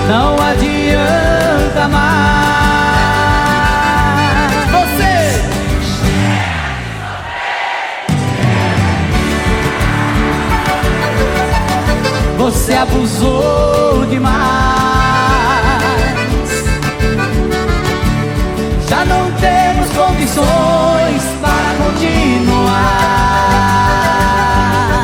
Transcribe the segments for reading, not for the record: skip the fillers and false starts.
não adianta mais. Você abusou demais. Já não temos condições para continuar.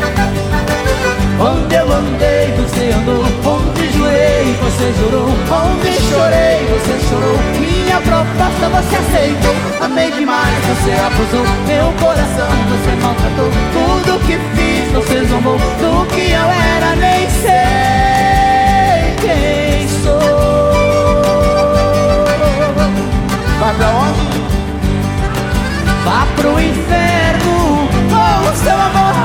Onde eu andei, você andou. Onde jurei, você jurou. Onde chorei, você chorou. Minha proposta você aceitou. Amei demais, você abusou. Meu coração você maltratou. Tudo que fiz você zombou. Do que eu era nem sei quem sou. Vai pra onde? Vá pro inferno com o seu amor.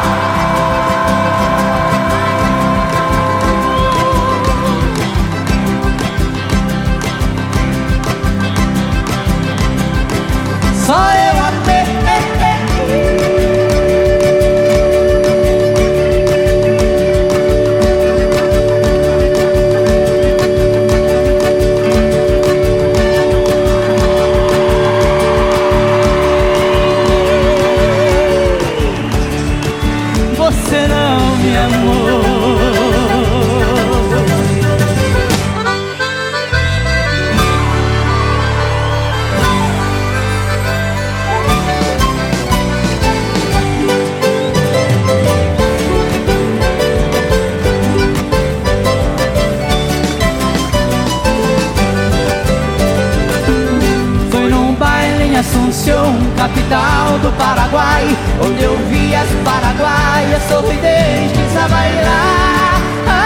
Só eu amei. Você não me amou. Foi num baile em Assunção, capital do Paraguai, onde eu vi as paraguaias sorridentes a bailar.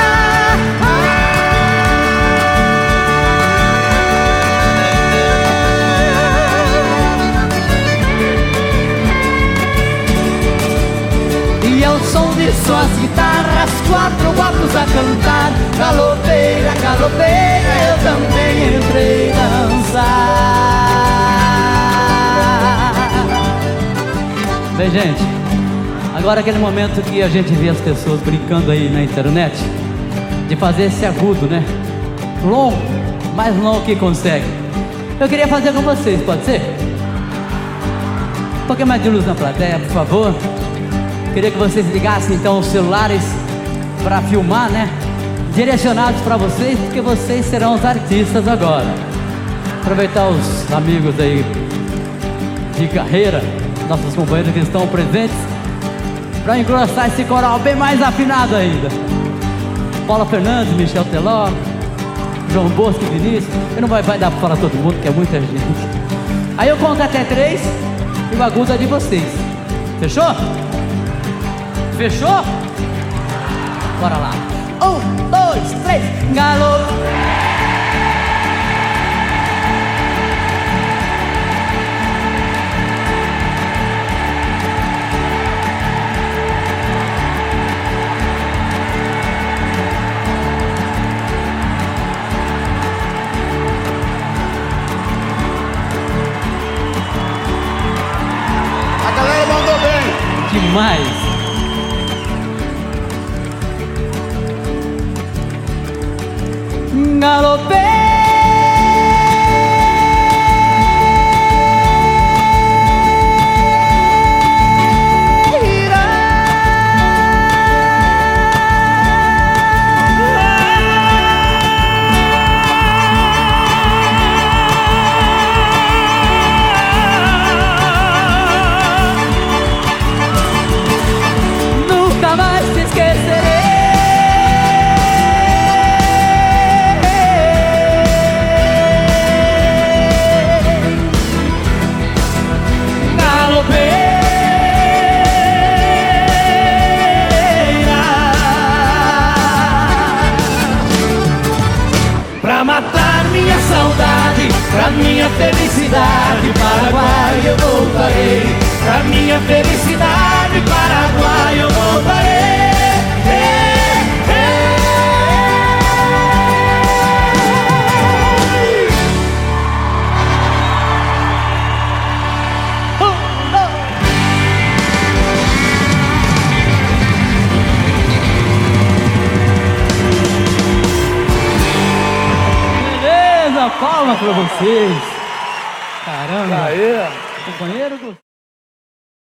E ao som de suas guitarras, quatro gatos a cantar. Galopeira, galopeira, eu também entrei dançar. Bem, gente, agora aquele momento que a gente vê as pessoas brincando aí na internet de fazer esse agudo, né? Longo, mais longo que consegue. Eu queria fazer com vocês, pode ser? Um pouquinho mais de luz na plateia, por favor. Queria que vocês ligassem então os celulares para filmar, né? Direcionados para vocês, porque vocês serão os artistas agora. Aproveitar os amigos aí de carreira, nossos companheiros que estão presentes, para engrossar esse coral bem mais afinado ainda. Paula Fernandes, Michel Teló, João Bosco e Vinícius. E não vai dar para falar todo mundo, que é muita gente. Aí eu conto até 3 e o agudo é de vocês. Fechou? Fechou? Bora lá. 1, 2, 3, galo. A galera mandou bem. Demais. Nunca mais te esquecerei. Pra matar minha saudade, pra minha felicidade, Paraguai eu voltarei. Pra minha felicidade, Paraguai eu voltarei. palmas pra vocês. Caramba. Aí. Companheiro.